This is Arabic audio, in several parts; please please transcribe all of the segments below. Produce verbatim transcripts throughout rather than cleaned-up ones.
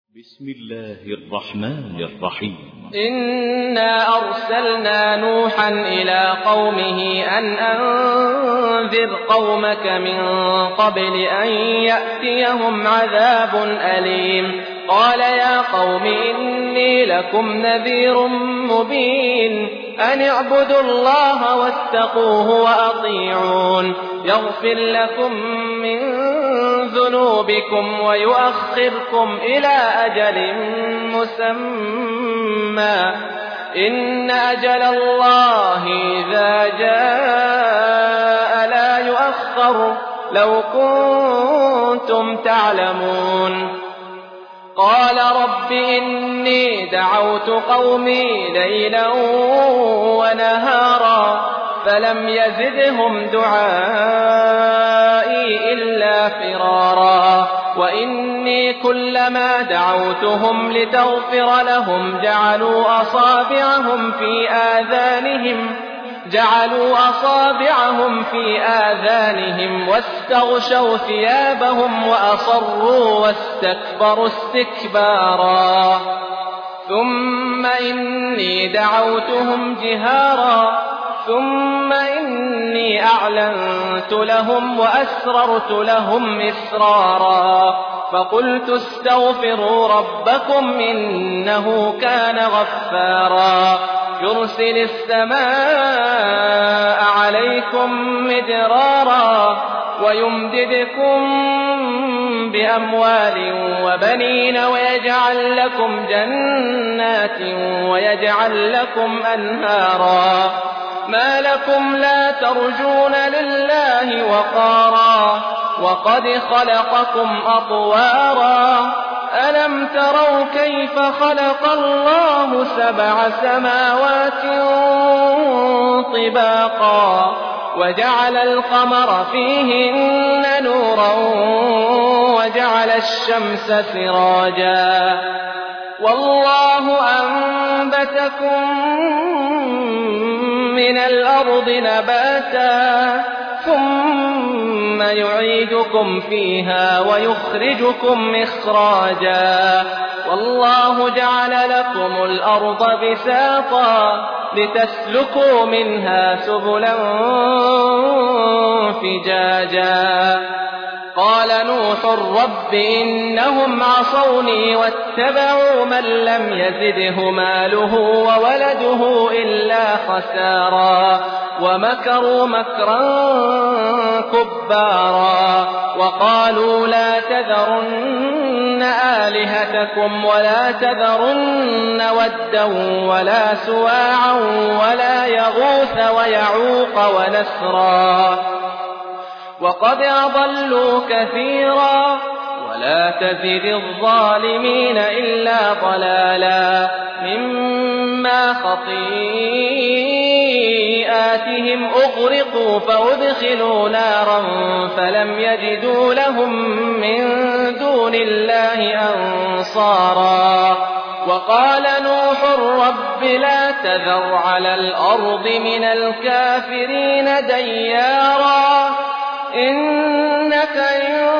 بسم الله الرحمن الرحيم. إنا أرسلنا نوحا إلى قومه أن أنذر قومك من قبل أن يأتيهم عذاب أليم. قال يا قوم إني لكم نذير مبين أن اعبدوا الله واتقوه وأطيعون يغفر لكم من ذنوبكم ويؤخركم إلى أجل مسمى إن أجل الله إذا جاء لا يؤخر لو كنتم تعلمون. قال رب إني دعوت قومي ليلا ونهارا فلم يزدهم دعائي إلا فرارا وإني كلما دعوتهم لتغفر لهم جعلوا أصابعهم في آذانهم جعلوا أصابعهم في آذانهم واستغشوا ثيابهم وأصروا واستكبروا استكبارا ثم إني دعوتهم جهارا ثم إني أعلنت لهم وأسررت لهم إسرارا فقلت استغفروا ربكم إنه كان غفارا يرسل السماء عليكم مدرارا ويمددكم بأموال وبنين ويجعل لكم جنات ويجعل لكم أنهارا ما لكم لا ترجون لله وقارا وقد خلقكم أطوارا ألم تروا كيف خلق الله سبع سماوات طباقا وجعل القمر فيهن نورا وجعل الشمس سراجا والله أنبتكم من الأرض نباتا ثم يعيدكم فيها ويخرجكم إخراجا والله جعل لكم الأرض بساطا لتسلكوا منها سبلا فجاجا قال نوح رب إنهم عصوني واتبعوا من لم يزده ماله وولده إلا خسارا ومكروا مكرا كبارا وقالوا لا تذرن آلهتكم ولا تذرن ودا ولا سواعا ولا يغوث ويعوق ونسرا وقد أضلوا كثيرا ولا تزد الظالمين إلا ضلالا مما خطيئاتهم أغرقوا فأدخلوا نارا فلم يجدوا لهم من دون الله أنصارا وقال نوح رب لا تذر على الأرض من الكافرين ديارا إنك إن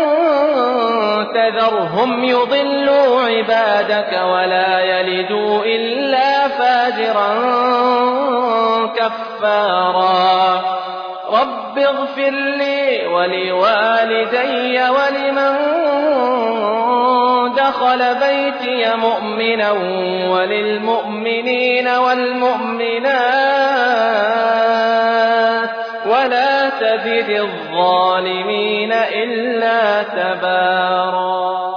تذرهم يضلوا عبادك ولا يلدوا إلا فاجرا كفارا رب اغفر لي ولوالدي ولمن دخل بيتي مؤمنا وللمؤمنين والمؤمنات ولا تزد الظالمين إلا تبارا.